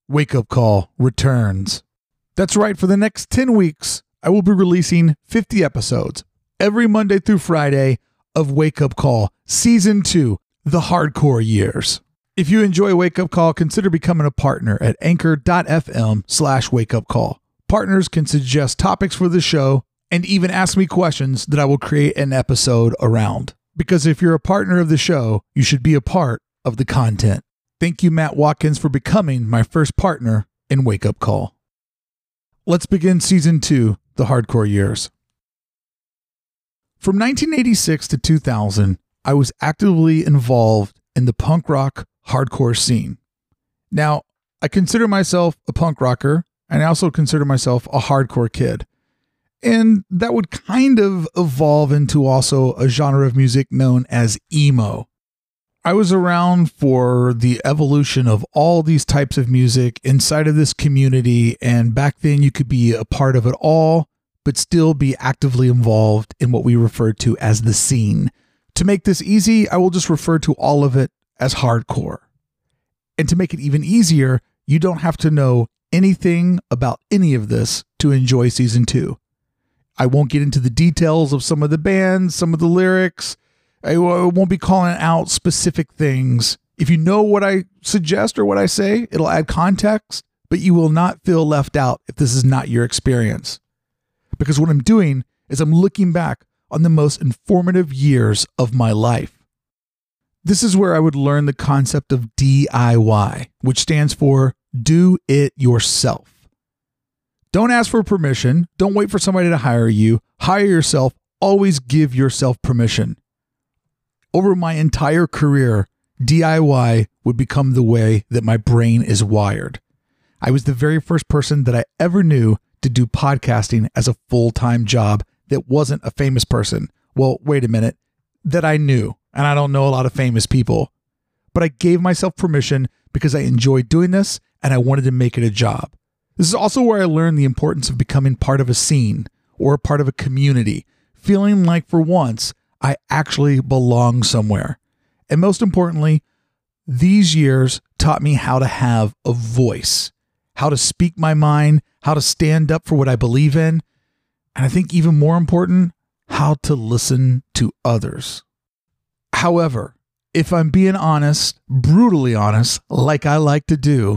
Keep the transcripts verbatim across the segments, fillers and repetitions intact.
Wake Up Call returns. That's right, for the next ten weeks, I will be releasing fifty episodes every Monday through Friday of Wake Up Call, Season two, The Hardcore Years. If you enjoy Wake Up Call, consider becoming a partner at anchor.fm slash Wake Up Call. Partners can suggest topics for the show and even ask me questions that I will create an episode around. Because if you're a partner of the show, you should be a part of the content. Thank you, Matt Watkins, for becoming my first partner in Wake Up Call. Let's begin Season two, The Hardcore Years. From nineteen eighty-six to two thousand, I was actively involved in the punk rock hardcore scene. Now, I consider myself a punk rocker, and I also consider myself a hardcore kid. And that would kind of evolve into also a genre of music known as emo. I was around for the evolution of all these types of music inside of this community, and back then you could be a part of it all, but still be actively involved in what we refer to as the scene. To make this easy, I will just refer to all of it as hardcore. And to make it even easier, you don't have to know anything about any of this to enjoy Season two. I won't get into the details of some of the bands, some of the lyrics. I won't be calling out specific things. If you know what I suggest or what I say, it'll add context, but you will not feel left out if this is not your experience. Because what I'm doing is I'm looking back on the most informative years of my life. This is where I would learn the concept of D I Y, which stands for do it yourself. Don't ask for permission. Don't wait for somebody to hire you. Hire yourself. Always give yourself permission. Over my entire career, D I Y would become the way that my brain is wired. I was the very first person that I ever knew to do podcasting as a full-time job that wasn't a famous person. Well, wait a minute, that I knew, and I don't know a lot of famous people. But I gave myself permission because I enjoyed doing this and I wanted to make it a job. This is also where I learned the importance of becoming part of a scene or part of a community, feeling like for once, I actually belong somewhere. And most importantly, these years taught me how to have a voice, how to speak my mind, how to stand up for what I believe in, and I think even more important, how to listen to others. However, if I'm being honest, brutally honest, like I like to do,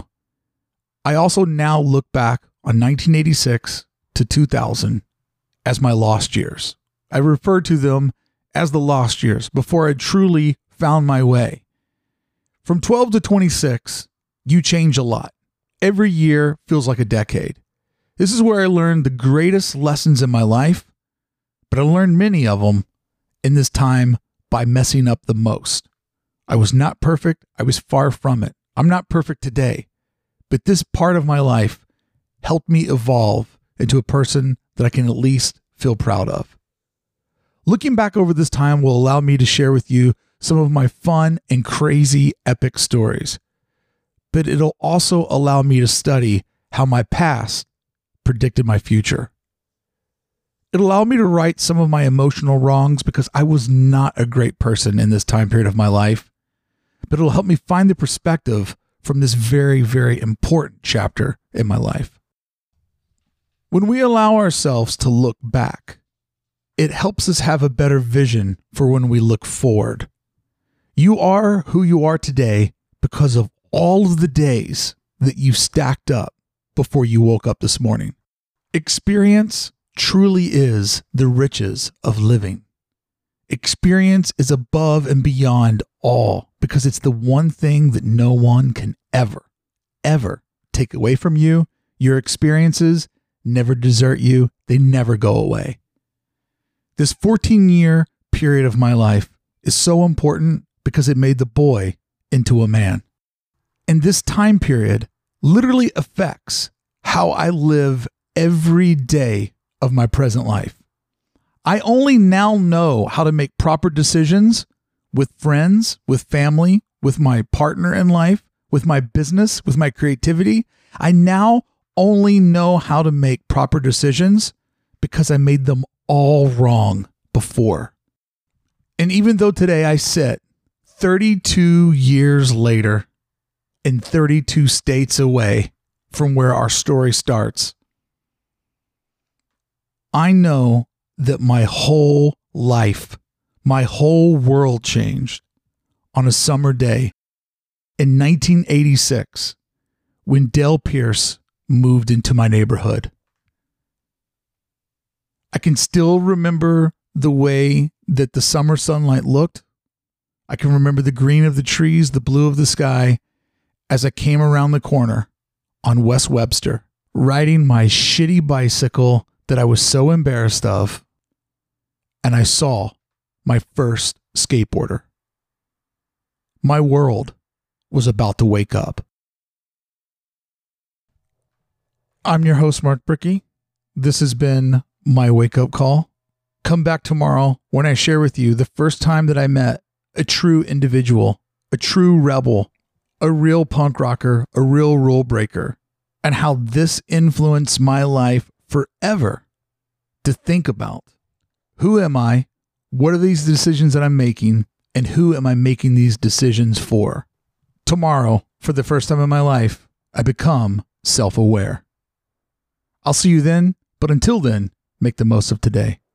I also now look back on nineteen eighty-six to two thousand as my lost years. I refer to them as the lost years before I truly found my way. From twelve to twenty-six, you change a lot. Every year feels like a decade. This is where I learned the greatest lessons in my life, but I learned many of them in this time by messing up the most. I was not perfect. I was far from it. I'm not perfect today, but this part of my life helped me evolve into a person that I can at least feel proud of. Looking back over this time will allow me to share with you some of my fun and crazy epic stories, but it'll also allow me to study how my past predicted my future. It'll allow me to right some of my emotional wrongs because I was not a great person in this time period of my life, but it'll help me find the perspective from this very, very important chapter in my life. When we allow ourselves to look back, it helps us have a better vision for when we look forward. You are who you are today because of all of the days that you stacked up before you woke up this morning. Experience truly is the riches of living. Experience is above and beyond all because it's the one thing that no one can ever, ever take away from you. Your experiences never desert you. They never go away. This fourteen-year period of my life is so important because it made the boy into a man. And this time period literally affects how I live every day of my present life. I only now know how to make proper decisions with friends, with family, with my partner in life, with my business, with my creativity. I now only know how to make proper decisions because I made them all wrong before. And even though today I sit thirty-two years later in thirty-two states away from where our story starts. I know that my whole life, my whole world changed on a summer day in nineteen eighty-six when Dale Pierce moved into my neighborhood. I can still remember the way that the summer sunlight looked. I can remember the green of the trees, the blue of the sky, as I came around the corner on West Webster, riding my shitty bicycle that I was so embarrassed of, and I saw my first skateboarder. My world was about to wake up. I'm your host, Mark Bricky. This has been my wake-up call. Come back tomorrow when I share with you the first time that I met a true individual, a true rebel, a real punk rocker, a real rule breaker, and how this influenced my life forever. To think about, who am I? What are these decisions that I'm making? And who am I making these decisions for? Tomorrow, for the first time in my life, I become self-aware. I'll see you then, but until then, make the most of today.